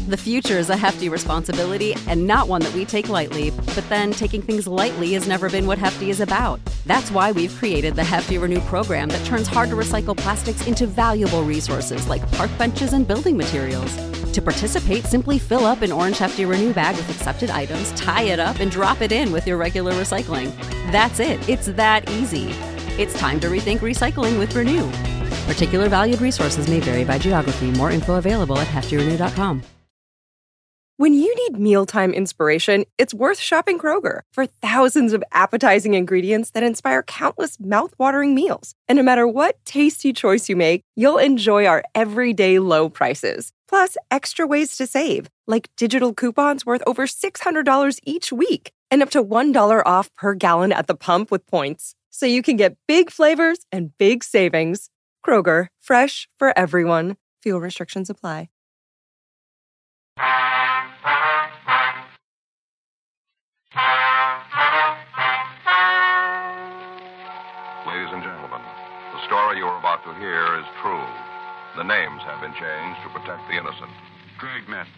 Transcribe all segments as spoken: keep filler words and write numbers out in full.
The future is a hefty responsibility and not one that we take lightly. But then taking things lightly has never been what Hefty is about. That's why we've created the Hefty Renew program that turns hard-to-recycle plastics into valuable resources like park benches and building materials. To participate, simply fill up an orange Hefty Renew bag with accepted items, tie it up, and drop it in with your regular recycling. That's it. It's that easy. It's time to rethink recycling with Renew. Particular valued resources may vary by geography. More info available at hefty renew dot com. When you need mealtime inspiration, it's worth shopping Kroger for thousands of appetizing ingredients that inspire countless mouth-watering meals. And no matter what tasty choice you make, you'll enjoy our everyday low prices. Plus, extra ways to save, like digital coupons worth over six hundred dollars each week and up to one dollar off per gallon at the pump with points. So you can get big flavors and big savings. Kroger, fresh for everyone. Fuel restrictions apply. Ladies and gentlemen, the story you're about to hear is true. The names have been changed to protect the innocent. Dragnet.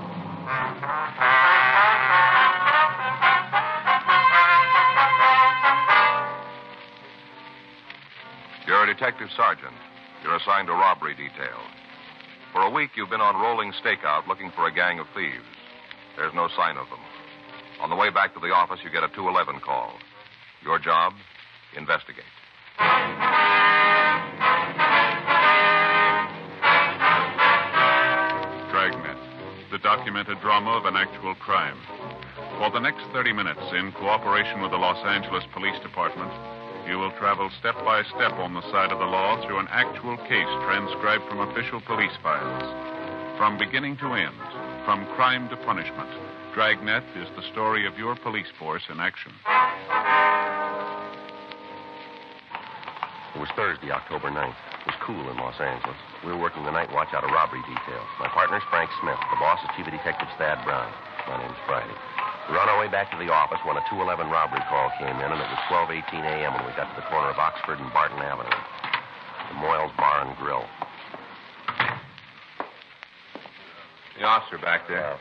You're a detective sergeant. You're assigned to robbery detail. For a week, you've been on rolling stakeout looking for a gang of thieves. There's no sign of them. On the way back to the office, you get a two eleven call. Your job? Investigate. Dragnet, the documented drama of an actual crime. For the next thirty minutes, in cooperation with the Los Angeles Police Department, you will travel step by step on the side of the law through an actual case transcribed from official police files. From beginning to end, from crime to punishment, Dragnet is the story of your police force in action. It was Thursday, October ninth. It was cool in Los Angeles. We were working the night watch out of robbery detail. My partner's Frank Smith. The boss is Chief of Detectives Thad Brown. My name's Friday. We were on our way back to the office when a two eleven robbery call came in, and it was twelve eighteen a.m. when we got to the corner of Oxford and Barton Avenue. The Moyles Bar and Grill. The officer back there.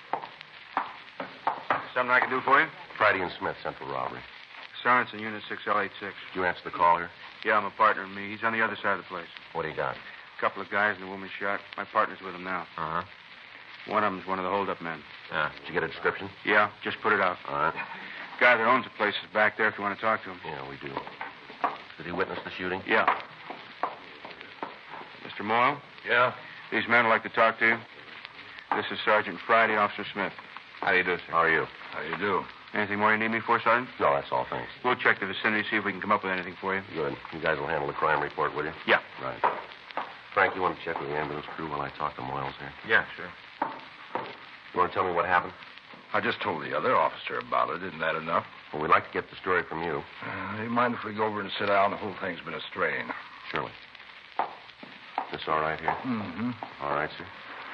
Something I can do for you? Friday and Smith, Central Robbery. Sorensen, Unit six L eighty-six. Did you answer the call here? Yeah, my partner and me. He's on the other side of the place. What do you got? A couple of guys and a woman shot. My partner's with him now. Uh-huh. One of them's one of the hold-up men. Yeah. Did you get a description? Yeah, just put it out. All right. Guy that owns the place is back there if you want to talk to him. Yeah, we do. Did he witness the shooting? Yeah. Mister Moyle? Yeah? These men would like to talk to you. This is Sergeant Friday, Officer Smith. How do you do, sir? How are you? How do you do? Anything more you need me for, Sergeant? No, that's all, thanks. We'll check the vicinity, see if we can come up with anything for you. Good. You guys will handle the crime report, will you? Yeah. Right. Frank, you want to check with the ambulance crew while I talk to Moyles here? Yeah, sure. You want to tell me what happened? I just told the other officer about it. Isn't that enough? Well, we'd like to get the story from you. Uh, do you mind if we go over and sit down? The whole thing's been a strain. Surely. This all right here? Mm-hmm. All right, sir.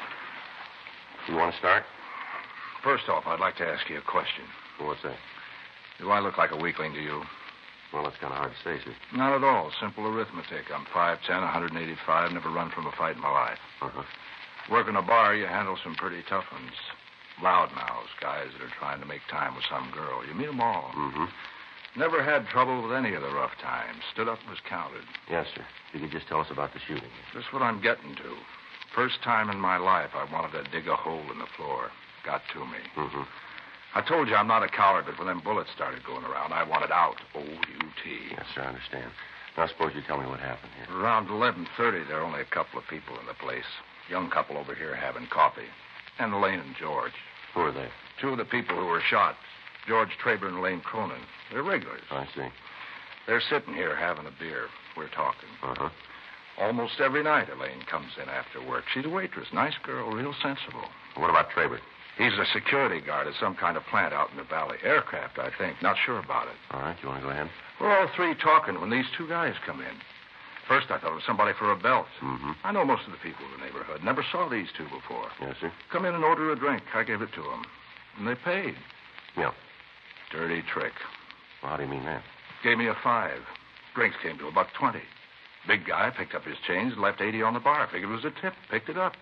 You want to start? First off, I'd like to ask you a question. Well, what's that? Do I look like a weakling to you? Well, that's kind of hard to say, sir. Not at all. Simple arithmetic. I'm five ten, one eighty-five, never run from a fight in my life. Uh-huh. Working a bar, you handle some pretty tough ones. Loudmouths, guys that are trying to make time with some girl. You meet them all. Mm-hmm. Never had trouble with any of the rough times. Stood up and was counted. Yes, sir. You could just tell us about the shooting. Just what I'm getting to. First time in my life I wanted to dig a hole in the floor. Got to me. Mm-hmm. I told you I'm not a coward, but when them bullets started going around, I wanted out. O U T. Yes, sir, I understand. Now, suppose you tell me what happened here. Around eleven thirty, there are only a couple of people in the place. Young couple over here having coffee. And Elaine and George. Who are they? Two of the people who were shot. George Traber and Elaine Cronin. They're regulars. I see. They're sitting here having a beer. We're talking. Uh-huh. Almost every night, Elaine comes in after work. She's a waitress. Nice girl, real sensible. What about Traber? He's a security guard at some kind of plant out in the valley. Aircraft, I think. Not sure about it. All right, you want to go ahead? We're all three talking when these two guys come in. First, I thought it was somebody for a belt. Mm-hmm. I know most of the people in the neighborhood. Never saw these two before. Yes, sir. Come in and order a drink. I gave it to them. And they paid. Yeah. Dirty trick. Well, how do you mean that? Gave me a five. Drinks came to about twenty. Big guy picked up his change and left eighty on the bar. Figured it was a tip. Picked it up.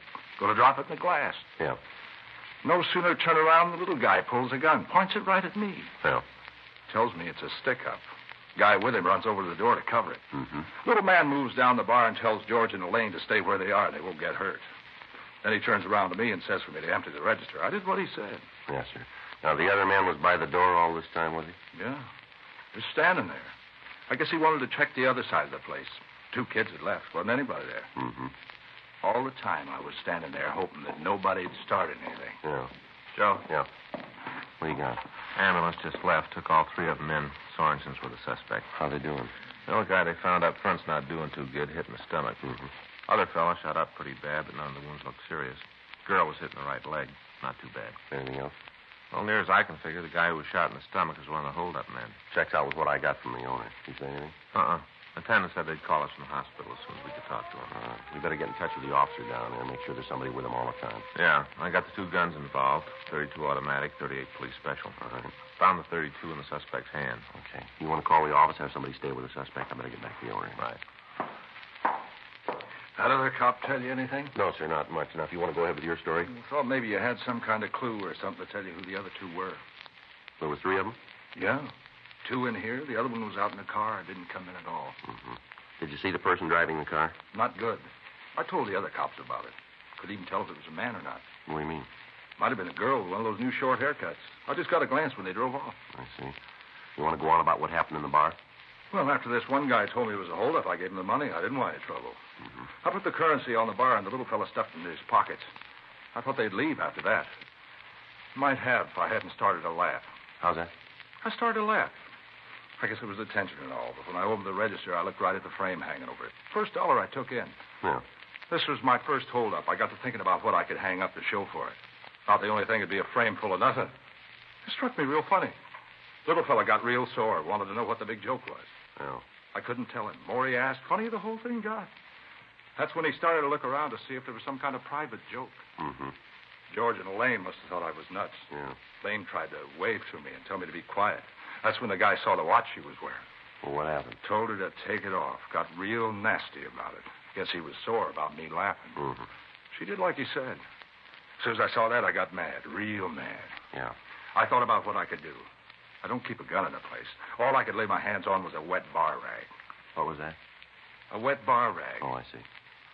Going to drop it in the glass. Yeah. No sooner turn around, the little guy pulls a gun, points it right at me. Yeah. Tells me it's a stick-up. Guy with him runs over to the door to cover it. Mm-hmm. Little man moves down the bar and tells George and Elaine to stay where they are. They won't get hurt. Then he turns around to me and says for me to empty the register. I did what he said. Yes, sir. Now, the other man was by the door all this time, was he? Yeah. Just standing there. I guess he wanted to check the other side of the place. Two kids had left. Wasn't anybody there. Mm-hmm. All the time I was standing there hoping that nobody had started anything. Yeah. Joe? Yeah. What do you got? Ambulance just left. Took all three of them in. Sorensen's were the suspect. How they doing? The other guy they found up front's not doing too good, hit in the stomach. Mm-hmm. Other fella shot up pretty bad, but none of the wounds looked serious. Girl was hit in the right leg. Not too bad. Anything else? Well, near as I can figure, the guy who was shot in the stomach is one of the hold-up men. Checks out with what I got from the owner. Did he say anything? Uh-uh. Attendant said they'd call us from the hospital as soon as we could talk to him. All right. We better get in touch with the officer down there. Make sure there's somebody with him all the time. Yeah, I got the two guns involved. thirty-two automatic, thirty-eight police special. All right. Found the thirty-two in the suspect's hand. Okay. You want to call the office, have somebody stay with the suspect? I better get back to the owner. Right. That other cop tell you anything? No, sir, not much. Now, if you want to go ahead with your story. I thought maybe you had some kind of clue or something to tell you who the other two were. There were three of them? Yeah. Two in here. The other one was out in the car and didn't come in at all. Mm-hmm. Did you see the person driving the car? Not good. I told the other cops about it. Could even tell if it was a man or not. What do you mean? Might have been a girl with one of those new short haircuts. I just got a glance when they drove off. I see. You want to go on about what happened in the bar? Well, after this one guy told me it was a holdup, I gave him the money. I didn't want any trouble. Mm-hmm. I put the currency on the bar, and the little fella stuffed it in his pockets. I thought they'd leave after that. Might have if I hadn't started to laugh. How's that? I started to laugh. I guess it was the tension and all, but when I opened the register, I looked right at the frame hanging over it. First dollar I took in. Yeah. This was my first holdup. I got to thinking about what I could hang up to show for it. Thought the only thing would be a frame full of nothing. It struck me real funny. Little fella got real sore, wanted to know what the big joke was. Yeah. I couldn't tell him. More he asked, funnier the whole thing got. That's when he started to look around to see if there was some kind of private joke. Mm-hmm. George and Elaine must have thought I was nuts. Yeah. Elaine tried to wave to me and tell me to be quiet. That's when the guy saw the watch she was wearing. Well, what happened? Told her to take it off. Got real nasty about it. Guess he was sore about me laughing. Mm-hmm. She did like he said. As soon as I saw that, I got mad. Real mad. Yeah. I thought about what I could do. I don't keep a gun in the place. All I could lay my hands on was a wet bar rag. What was that? A wet bar rag. Oh, I see.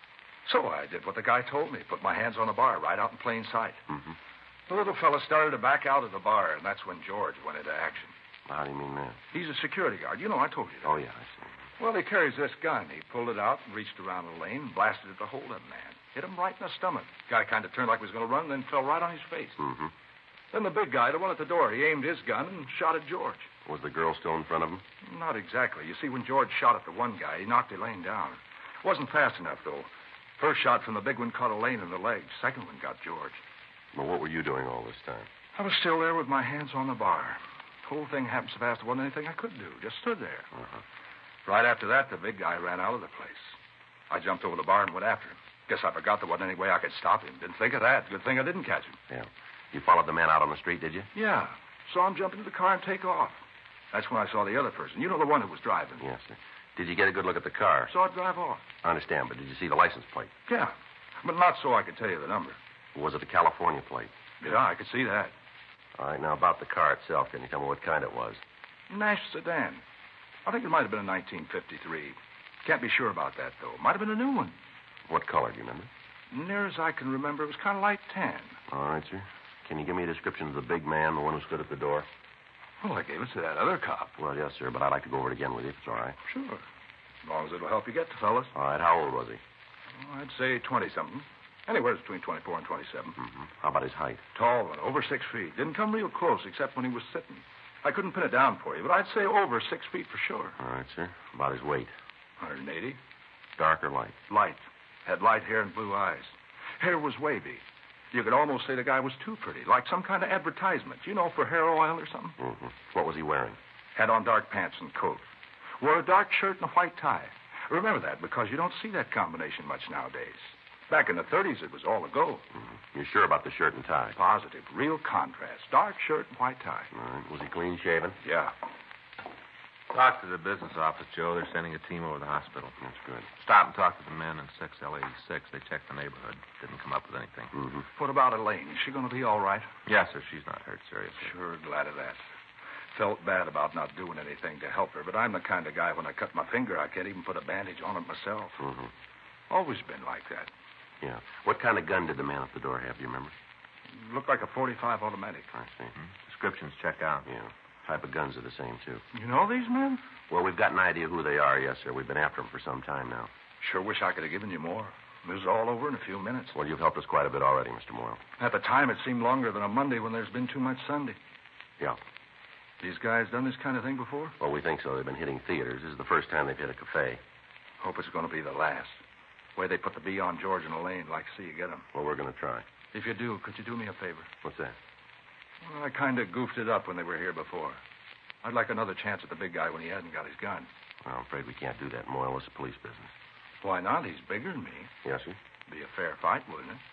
So I did what the guy told me. Put my hands on the bar right out in plain sight. Mm-hmm. The little fella started to back out of the bar, and that's when George went into action. How do you mean that? He's a security guard. You know, I told you that. Oh, yeah, I see. Well, he carries this gun. He pulled it out and reached around the lane and blasted at the hold-up man. Hit him right in the stomach. Guy kind of turned like he was going to run, then fell right on his face. Mm-hmm. Then the big guy, the one at the door, he aimed his gun and shot at George. Was the girl still in front of him? Not exactly. You see, when George shot at the one guy, he knocked Elaine down. Wasn't fast enough, though. First shot from the big one caught Elaine in the leg. Second one got George. Well, what were you doing all this time? I was still there with my hands on the bar. The whole thing happened so fast, there wasn't anything I could do. Just stood there. Uh-huh. Right after that, the big guy ran out of the place. I jumped over the bar and went after him. Guess I forgot there wasn't any way I could stop him. Didn't think of that. Good thing I didn't catch him. Yeah. You followed the man out on the street, did you? Yeah. Saw him jump into the car and take off. That's when I saw the other person. You know, the one who was driving. Yes, sir. Did you get a good look at the car? Saw it drive off. I understand, but did you see the license plate? Yeah. But not so I could tell you the number. Was it a California plate? Yeah, I could see that. All right, now about the car itself. Can you tell me what kind it was? Nash sedan. I think it might have been a nineteen fifty-three. Can't be sure about that, though. Might have been a new one. What color, do you remember? Near as I can remember, it was kind of light tan. All right, sir. Can you give me a description of the big man, the one who stood at the door? Well, I gave it to that other cop. Well, yes, sir, but I'd like to go over it again with you, if it's all right. Sure. As long as it'll help you get the fellas. All right, how old was he? Oh, I'd say twenty-something. Anywhere between twenty-four and twenty-seven. Mm-hmm. How about his height? Tall one, over six feet. Didn't come real close, except when he was sitting. I couldn't pin it down for you, but I'd say over six feet for sure. All right, sir. About his weight? one hundred eighty. Dark or light? Light. Had light hair and blue eyes. Hair was wavy. You could almost say the guy was too pretty, like some kind of advertisement, you know, for hair oil or something. Mm-hmm. What was he wearing? Had on dark pants and coat. Wore a dark shirt and a white tie. Remember that, because you don't see that combination much nowadays. Back in the thirties, it was all a go. Mm-hmm. You sure about the shirt and tie? Positive. Real contrast. Dark shirt and white tie. All right. Was he clean shaven? Yeah. Talk to the business office, Joe. They're sending a team over to the hospital. That's good. Stop and talk to the men in six L eighty-six. They checked the neighborhood. Didn't come up with anything. Mm-hmm. What about Elaine? Is she going to be all right? Yes, sir. She's not hurt seriously. Sure, glad of that. Felt bad about not doing anything to help her, but I'm the kind of guy when I cut my finger, I can't even put a bandage on it myself. Mm-hmm. Always been like that. Yeah. What kind of gun did the man at the door have, do you remember? Looked like a forty-five automatic. I see. Mm-hmm. Descriptions check out. Yeah. Type of guns are the same, too. You know these men? Well, we've got an idea who they are, yes, sir. We've been after them for some time now. Sure wish I could have given you more. This is all over in a few minutes. Well, you've helped us quite a bit already, Mister Morrow. At the time, it seemed longer than a Monday when there's been too much Sunday. Yeah. These guys done this kind of thing before? Well, we think so. They've been hitting theaters. This is the first time they've hit a cafe. Hope it's going to be the last. Way they put the B on George and Elaine, like to see you get them. Well, we're going to try. If you do, could you do me a favor? What's that? Well, I kind of goofed it up when they were here before. I'd like another chance at the big guy when he hadn't got his gun. Well, I'm afraid we can't do that, Moyle. It's a police business. Why not? He's bigger than me. Yes, sir? Be a fair fight, wouldn't it?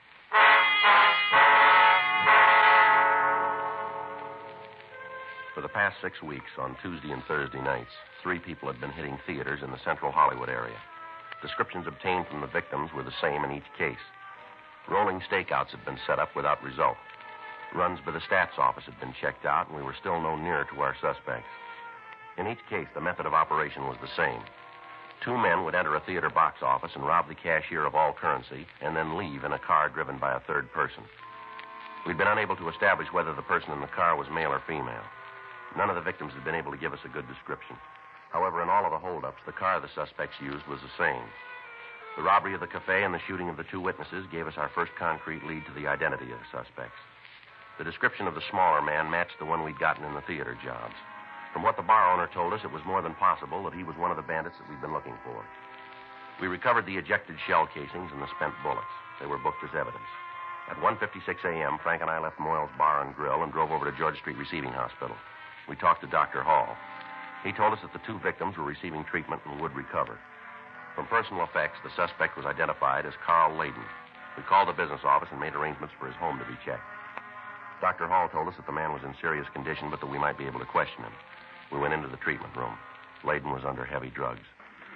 For the past six weeks, on Tuesday and Thursday nights, three people had been hitting theaters in the central Hollywood area. Descriptions obtained from the victims were the same in each case. Rolling stakeouts had been set up without result. Runs by the stats office had been checked out, and we were still no nearer to our suspects. In each case, the method of operation was the same. Two men would enter a theater box office and rob the cashier of all currency, and then leave in a car driven by a third person. We'd been unable to establish whether the person in the car was male or female. None of the victims had been able to give us a good description. However, in all of the holdups, the car the suspects used was the same. The robbery of the cafe and the shooting of the two witnesses gave us our first concrete lead to the identity of the suspects. The description of the smaller man matched the one we'd gotten in the theater jobs. From what the bar owner told us, it was more than possible that he was one of the bandits that we'd been looking for. We recovered the ejected shell casings and the spent bullets. They were booked as evidence. At one fifty-six a.m., Frank and I left Moyle's Bar and Grill and drove over to George Street Receiving Hospital. We talked to Doctor Hall. He told us that the two victims were receiving treatment and would recover. From personal effects, the suspect was identified as Carl Layden. We called the business office and made arrangements for his home to be checked. Doctor Hall told us that the man was in serious condition, but that we might be able to question him. We went into the treatment room. Layden was under heavy drugs.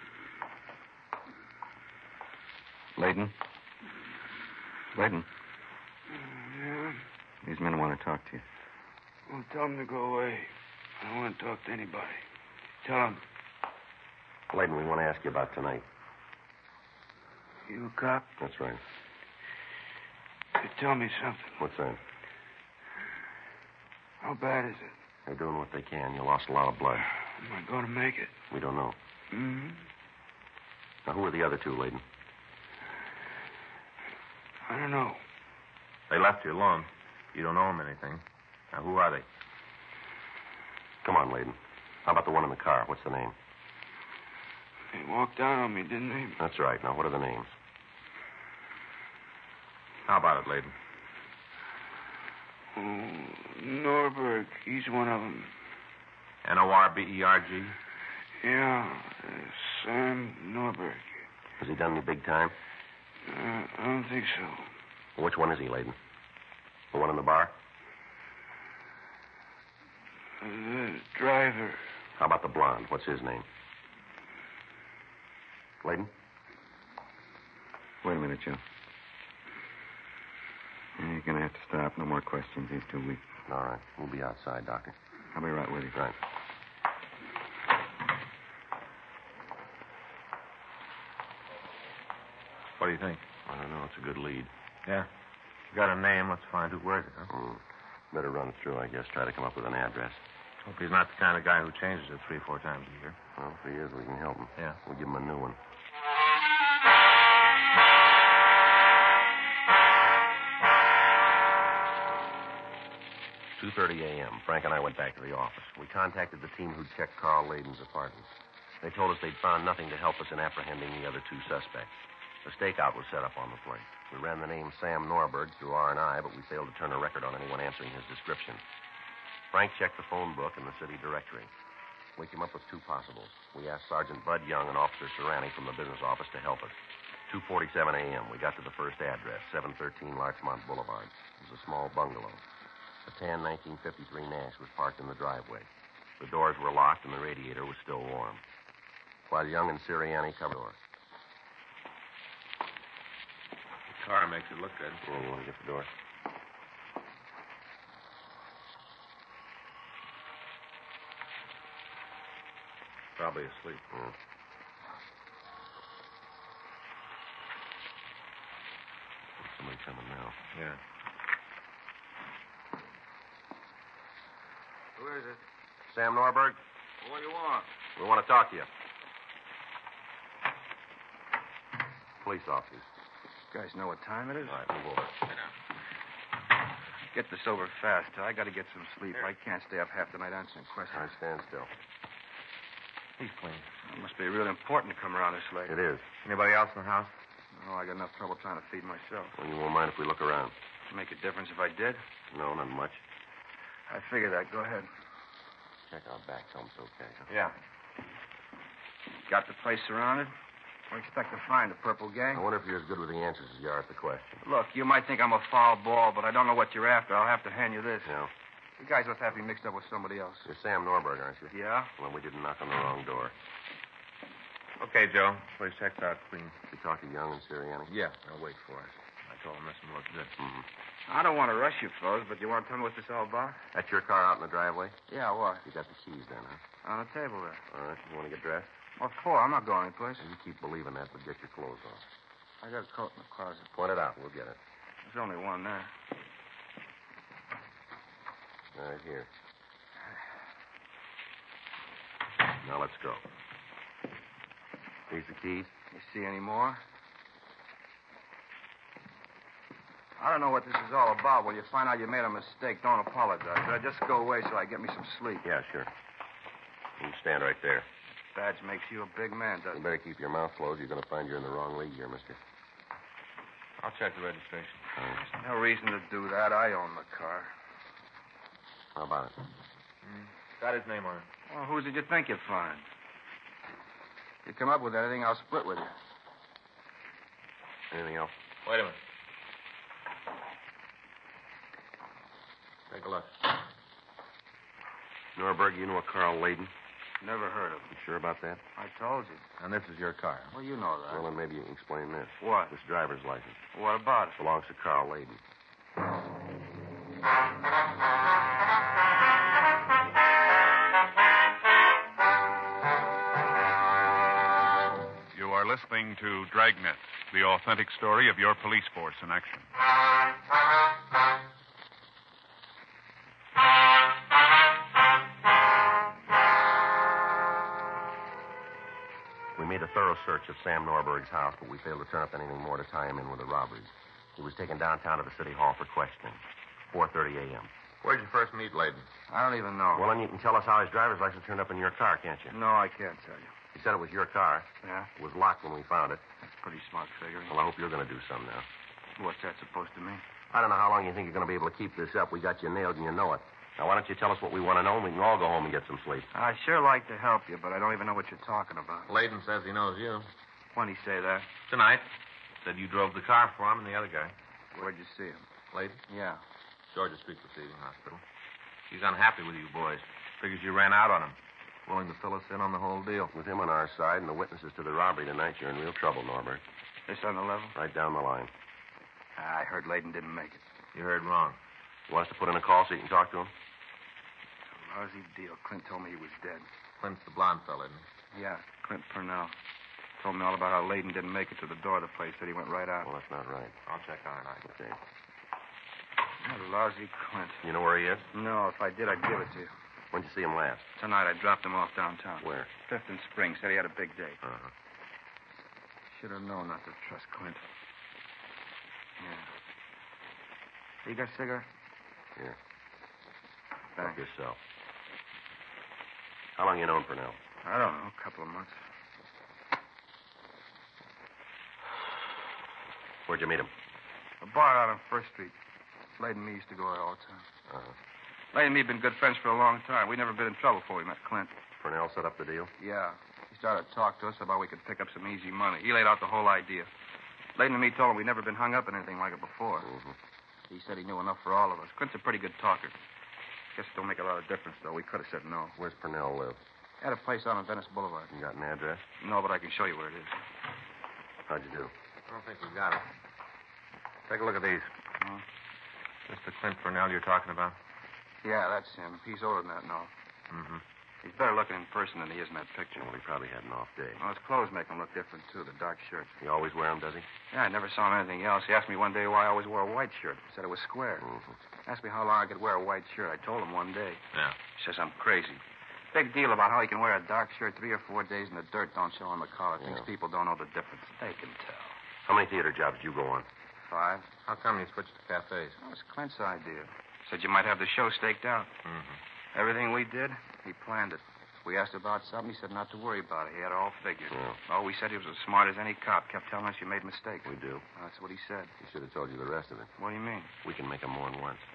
Layden? Layden? Yeah? These men want to talk to you. Well, tell them to go away. I don't want to talk to anybody. Tell them. Layden, we want to ask you about tonight. You a cop? That's right. You tell me something. What's that? How bad is it? They're doing what they can. You lost a lot of blood. Am I going to make it? We don't know. Mm-hmm. Now, who are the other two, Layden? I don't know. They left you alone. You don't owe them anything. Now, who are they? Come on, Layden. How about the one in the car? What's the name? They walked down on me, didn't they? That's right. Now, what are the names? How about it, Layden? Oh, Norberg. He's one of them. N O R B E R G? Yeah, uh, Sam Norberg. Has he done any big time? Uh, I don't think so. Well, which one is he, Layden? The one in the bar? Uh, the driver. How about the blonde? What's his name? Layden? Wait a minute, Joe. You're going to have to stop. No more questions. He's too weak. All right. We'll be outside, Doctor. I'll be right with you. Right. What do you think? I don't know. It's a good lead. Yeah. You got a name. Let's find who wears it, huh? Mm. Better run through, I guess. Try to come up with an address. Hope he's not the kind of guy who changes it three, four times a year. Well, if he is, we can help him. Yeah. We'll give him a new one. two thirty a.m. Frank and I went back to the office. We contacted the team who'd checked Carl Layden's apartment. They told us they'd found nothing to help us in apprehending the other two suspects. A stakeout was set up on the place. We ran the name Sam Norberg through R and I, but we failed to turn a record on anyone answering his description. Frank checked the phone book and the city directory. We came up with two possibles. We asked Sergeant Bud Young and Officer Serrani from the business office to help us. two forty-seven a.m. We got to the first address, seven thirteen Larchmont Boulevard. It was a small bungalow. A tan nineteen fifty-three Nash was parked in the driveway. The doors were locked and the radiator was still warm. While Young and Sirianni covered the door. The car makes it look good. Oh, you want to get the door? Probably asleep. Yeah. Somebody coming now. Yeah. Who is it? Sam Norberg, What do you want? we want to talk to you. Police officers. You guys know what time it is? All right, move over. Get this over fast. I got to get some sleep. I can't stay up half the night answering All questions. right, stand still. He's clean. It must be real important to come around this late. It is. Anybody else in the house? Oh, I got enough trouble trying to feed myself. Well, you won't mind if we look around. Make a difference if I did? No, not much. I figure that. Go ahead. Check our back. Tell them it's okay. Huh? Yeah. Got the place surrounded? What do you expect to find? The Purple Gang? I wonder if you're as good with the answers as you are at the question. Look, you might think I'm a foul ball, but I don't know what you're after. I'll have to hand you this. Yeah. You guys must have me mixed up with somebody else. You're Sam Norberg, aren't you? Yeah? Well, we didn't knock on the wrong door. Okay, Joe. Place checked out clean. You talk to Young and Sirianni? Yeah, I'll wait for us. I told him this one looked good. Mm-hmm. I don't want to rush you, fellas, but you want to tell me what this all about? That's your car out in the driveway? Yeah, what? You got the keys then, huh? On the table there. All right. You want to get dressed? What for? I'm not going anyplace. You keep believing that, but get your clothes off. I got a coat in the closet. Point it out. We'll get it. There's only one there. Right here. Now let's go. Here's the keys. You see any more? I don't know what this is all about. When you find out you made a mistake, don't apologize. Uh, just go away so I get me some sleep. Yeah, sure. You stand right there. Badge makes you a big man, doesn't You better keep your mouth closed. You're going to find you're in the wrong league here, mister. I'll check the registration. All right. it? No reason to do that. I own the car. How about it? Mm. Got his name on it. Well, who did you think you'd find? If you come up with anything, I'll split with you. Anything else? Wait a minute. Take a look. Norberg, you know a Carl Layden? Never heard of him. You sure about that? I told you. And this is your car. Well, you know that. Well, then maybe you can explain this. What? This driver's license What about it? belongs to Carl Layden. You are listening to Dragnet, the authentic story of your police force in action. We made a thorough search of Sam Norberg's house, but we failed to turn up anything more to tie him in with the robbery. He was taken downtown to the city hall for questioning. four thirty a.m. Where'd you first meet Layden? I don't even know. Well, then you can tell us how his driver's license turned up in your car, can't you? No, I can't tell you. He said it was your car. Yeah? It was locked when we found it. That's pretty smart figuring. Well, I hope you're going to do some now. What's that supposed to mean? I don't know how long you think you're going to be able to keep this up. We got you nailed and you know it. Now, why don't you tell us what we want to know and we can all go home and get some sleep. I sure like to help you, but I don't even know what you're talking about. Layden says he knows you. When'd he say that? Tonight. Said you drove the car for him and the other guy. Where'd you see him? Layden? Yeah. Georgia Street Receiving Hospital. He's unhappy with you boys. Figures you ran out on him. Willing to fill us in on the whole deal. With him on our side and the witnesses to the robbery tonight, you're in real trouble, Norbert. This on the level? Right down the line. I heard Layden didn't make it. You heard wrong. You want us to put in a call so you can talk to him? Lousy deal. Clint told me he was dead. Clint's the blonde fella, isn't he? Yeah, Clint Purnell. Told me all about how Layden didn't make it to the door of the place. Said he went right out. Well, that's not right. I'll check on it tonight. Okay. That lousy Clint. You know where he is? No, if I did, I'd give it to you. When'd you see him last? Tonight, I dropped him off downtown. Where? Fifth and Spring. Said he had a big day. Uh-huh. Should have known not to trust Clint. Yeah. You got a cigarette? Here. Thanks. Help yourself. How long you known Purnell? I don't know. A couple of months. Where'd you meet him? A bar out on First Street. Layden and me used to go there all the time. Uh-huh. Layden and me have been good friends for a long time. We'd never been in trouble before we met Clint. Purnell set up the deal? Yeah. He started to talk to us about we could pick up some easy money. He laid out the whole idea. Layden and me told him we'd never been hung up in anything like it before. Mm-hmm. He said he knew enough for all of us. Clint's a pretty good talker. Guess it don't make a lot of difference, though. We could have said no. Where's Purnell live? At a place out on Venice Boulevard. You got an address? No, but I can show you where it is. How'd you do? I don't think we got it. Take a look at these. Oh. Mister Clint Purnell you're talking about? Yeah, that's him. He's older than that now. Mm-hmm. He's better looking in person than he is in that picture. Well, he probably had an off day. Well, his clothes make him look different, too. The dark shirt. He always wear them, does he? Yeah, I never saw him anything else. He asked me one day why I always wore a white shirt. He said it was square. Mm-hmm. Asked me how long I could wear a white shirt. I told him one day. Yeah. He says I'm crazy. Big deal about how he can wear a dark shirt three or four days and the dirt don't show on the collar. Thinks Yeah. people don't know the difference. They can tell. How many theater jobs did you go on? Five? How come you switched to cafes? That was Clint's idea. Said you might have the show staked out. Mm-hmm. Everything we did, he planned it. We asked about something, he said not to worry about it. He had it all figured. Yeah. Oh, we said he was as smart as any cop. Kept telling us you made mistakes. We do. That's what he said. He should have told you the rest of it. What do you mean? We can make them more than once.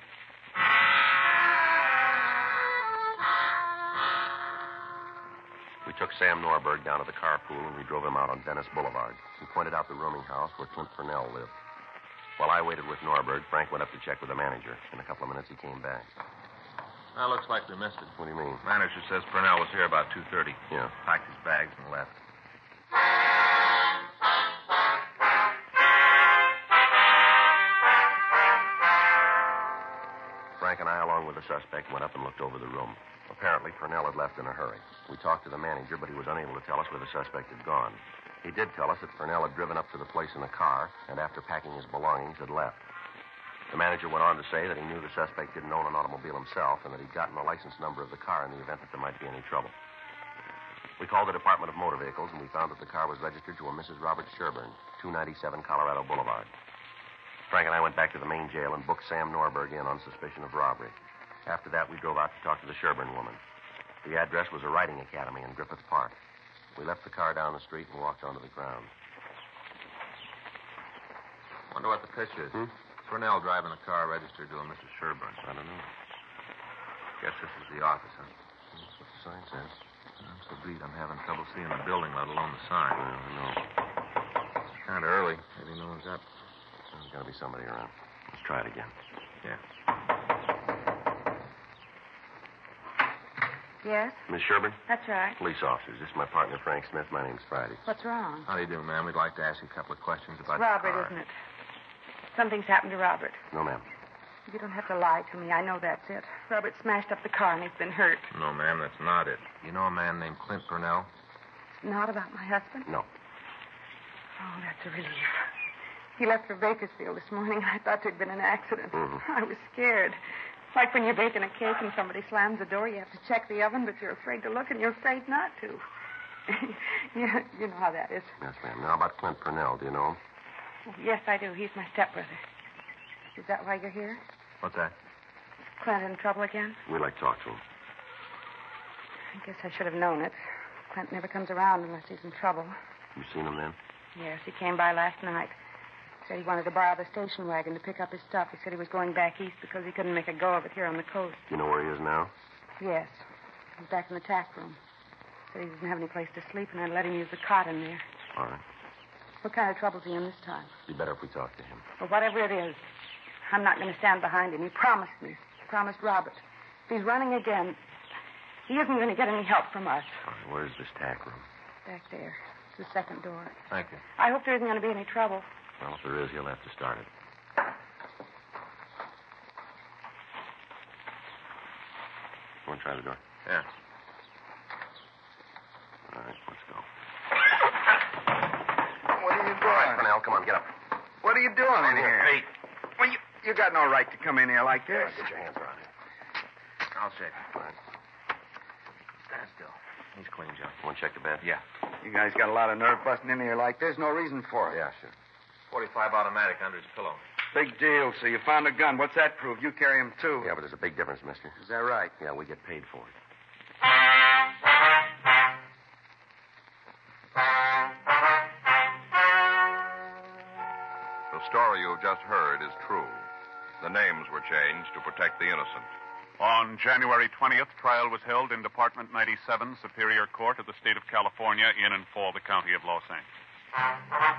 We took Sam Norberg down to the carpool and we drove him out on Venice Boulevard. He pointed out the rooming house where Clint Purnell lived. While I waited with Norberg, Frank went up to check with the manager. In a couple of minutes, he came back. Well, looks like we missed it. What do you mean? Manager says Purnell was here about two thirty. Yeah. Packed his bags and left. Frank and I, along with the suspect, went up and looked over the room. Apparently, Purnell had left in a hurry. We talked to the manager, but he was unable to tell us where the suspect had gone. He did tell us that Purnell had driven up to the place in a car and, after packing his belongings, had left. The manager went on to say that he knew the suspect didn't own an automobile himself and that he'd gotten the license number of the car in the event that there might be any trouble. We called the Department of Motor Vehicles, and we found that the car was registered to a Missus Robert Sherburne, two ninety-seven Colorado Boulevard. Frank and I went back to the main jail and booked Sam Norberg in on suspicion of robbery. After that, we drove out to talk to the Sherburne woman. The address was a riding academy in Griffith Park. We left the car down the street and walked onto the ground. Wonder what the pitch is. Hmm? Purnell driving a car registered to a Missus Sherburne. I don't know. Guess this is the office, huh? That's what the sign says. I'm so beat I'm having trouble seeing the building, let alone the sign. Well, I know. It's kind of early. Maybe no one's up. There's got to be somebody around. Let's try it again. Yeah. Yes, Miss Sherburne? that's right. Police officers. This is my partner, Frank Smith. My name's Friday. What's wrong? How do you do, ma'am? We'd like to ask you a couple of questions about Robert, your car. isn't it? Something's happened to Robert. No, ma'am. You don't have to lie to me. I know that's it. Robert smashed up the car and he's been hurt. No, ma'am, that's not it. You know a man named Clint Purnell? Not about my husband? No. Oh, that's a relief. He left for Bakersfield this morning. I thought there'd been an accident. Mhm. I was scared. Like when you're baking a cake and somebody slams the door, you have to check the oven, but you're afraid to look and you're afraid not to. Yeah, you know how that is. Yes, ma'am. Now about Clint Purnell. Do you know him? Oh, yes, I do. He's my stepbrother. Is that why you're here? What's that? Is Clint in trouble again? We'd like to talk to him. I guess I should have known it. Clint never comes around unless he's in trouble. You seen him then? Yes, he came by last night. Said he wanted to borrow the station wagon to pick up his stuff. He said he was going back east because he couldn't make a go of it here on the coast. Do you know where he is now? Yes. He's back in the tack room. Said he doesn't have any place to sleep, and I'd let him use the cot in there. All right. What kind of trouble's he in this time? It'd be better if we talked to him. Well, whatever it is, I'm not going to stand behind him. He promised me. He promised Robert. If he's running again, he isn't going to get any help from us. All right. Where's this tack room? Back there. It's the second door. Thank you. I hope there isn't going to be any trouble. Well, if there is, he'll have to start it. Want to try the door? Yeah. All right, let's go. What are you All right, doing? Purnell, come on, get up. What are you doing in here? Hey. Well, you, you got no right to come in here like this. Get your hands around here. I'll check. All right. Stand still. He's clean, John. Want to check the bed? Yeah. You guys got a lot of nerve busting in here like this. No reason for it. Yeah, sure. forty-five automatic under his pillow. Big deal. So you found a gun. What's that prove? You carry him, too. Yeah, but there's a big difference, mister. Is that right? Yeah, we get paid for it. The story you've just heard is true. The names were changed to protect the innocent. On January twentieth, trial was held in Department ninety-seven, Superior Court of the State of California, in and for the County of Los Angeles.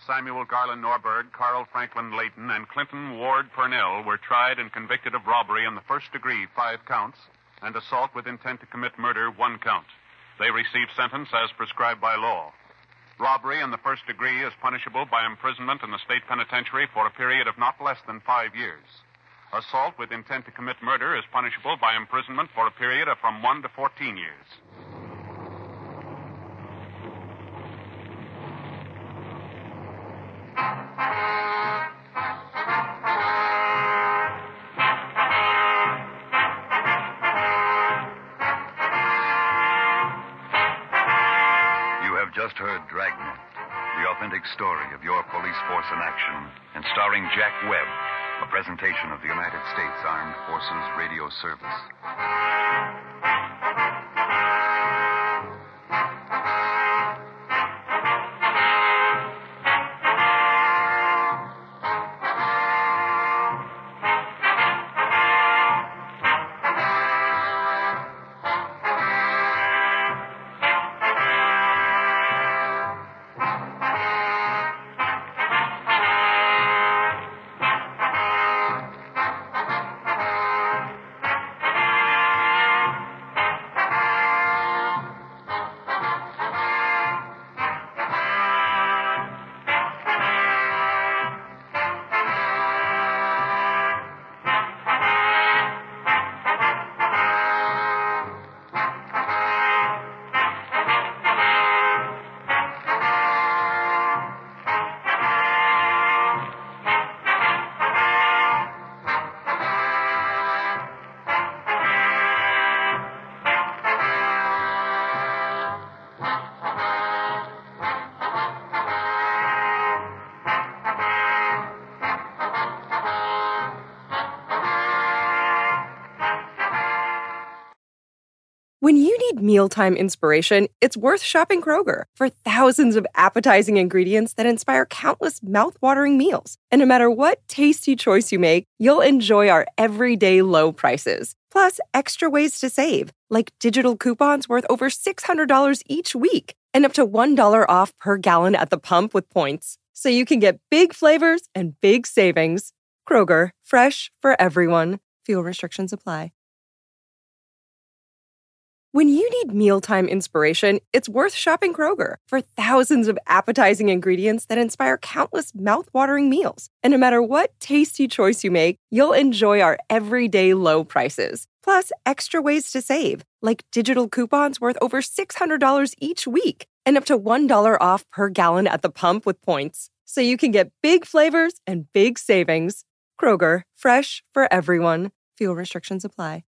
Samuel Garland Norberg, Carl Franklin Layton, and Clinton Ward Purnell were tried and convicted of robbery in the first degree, five counts, and assault with intent to commit murder, one count. They received sentence as prescribed by law. Robbery in the first degree is punishable by imprisonment in the state penitentiary for a period of not less than five years. Assault with intent to commit murder is punishable by imprisonment for a period of from one to fourteen years. Just heard Dragnet, the authentic story of your police force in action, and starring Jack Webb, a presentation of the United States Armed Forces Radio Service. When you need mealtime inspiration, it's worth shopping Kroger for thousands of appetizing ingredients that inspire countless mouth-watering meals. And no matter what tasty choice you make, you'll enjoy our everyday low prices. Plus, extra ways to save, like digital coupons worth over six hundred dollars each week and up to one dollar off per gallon at the pump with points. So you can get big flavors and big savings. Kroger, fresh for everyone. Fuel restrictions apply. When you need mealtime inspiration, it's worth shopping Kroger for thousands of appetizing ingredients that inspire countless mouth-watering meals. And no matter what tasty choice you make, you'll enjoy our everyday low prices. Plus, extra ways to save, like digital coupons worth over six hundred dollars each week and up to one dollar off per gallon at the pump with points. So you can get big flavors and big savings. Kroger, fresh for everyone. Fuel restrictions apply.